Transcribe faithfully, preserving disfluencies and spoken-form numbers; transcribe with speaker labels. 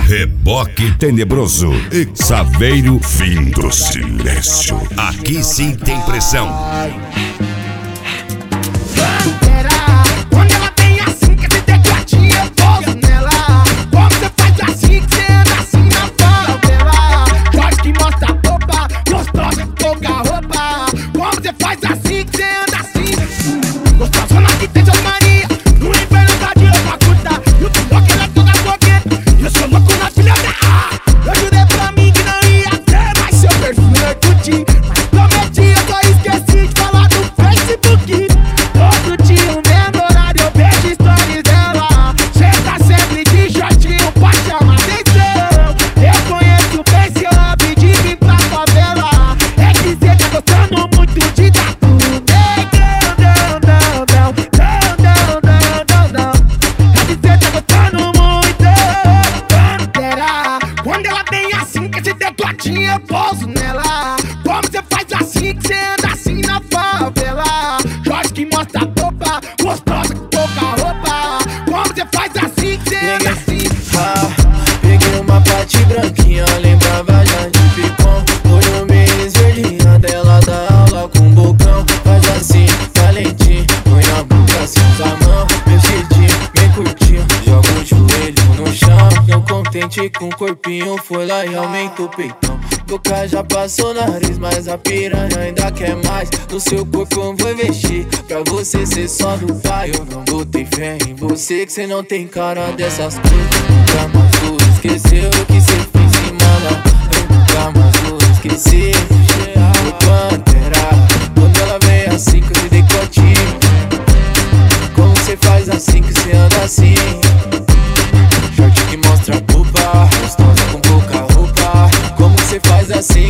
Speaker 1: Reboque Tenebroso e Saveiro Fim do Silêncio. Aqui sim tem pressão.
Speaker 2: Quando ela vem assim, que esse tecladinho eu pouso nela. Como você faz assim, que você anda assim na favela. Jorge que mostra a roupa, gostosa com pouca roupa. Como você faz assim, que você anda assim. Gostosona que tem São Maria, no inverno tá de roupa curta. E o TikTok ela é toda fogueta, e eu sou louco na filha da A. Eu jurei pra mim que não ia ter mais seu perfil no Orkut, mas prometi, eu só esqueci de falar do Facebook. Todo dia o mesmo horário eu vejo stories dela. Cê tá sempre de shortinho pra chamar atenção. Eu conheço bem seu hobby de vir pra favela. É que cê tá gostando muito de tatu. Não, não, não, não, não, não, não, não. É que cê tá gostando muito. Pantera, quando ela vem assim, que esse tecladinho eu pouso nela. Como cê faz assim, que cê anda assim na favela. Jorge que mostra a roupa, gostosa com pouca roupa. Como você faz assim, que você anda assim?
Speaker 3: Ah, peguei uma pate branquinha, lembrava já de picom. Olho meio esverdeado, ela dá aula com bocão. Faz assim, talentinho, põe na boca, assim usa a mão. Meu jeitinho, bem curtinho, joga o joelho no chão. Não contente com o corpinho, foi lá e aumenta o peitão. Boca já passou nariz, mas a piranha ainda quer mais. No seu corpo eu vou investir, pra você ser só do pai. Eu não botei fé em você, que cê não tem cara dessas coisas. Nunca mais vou esquecer o que cê fez em mala. Eu nunca mais vou esquecer. O Pantera, quando ela vem assim com esse decotinho. Como cê faz assim, que cê anda assim. Short que mostra a roupa, gostosa com pouca roupa. Como cê faz assim,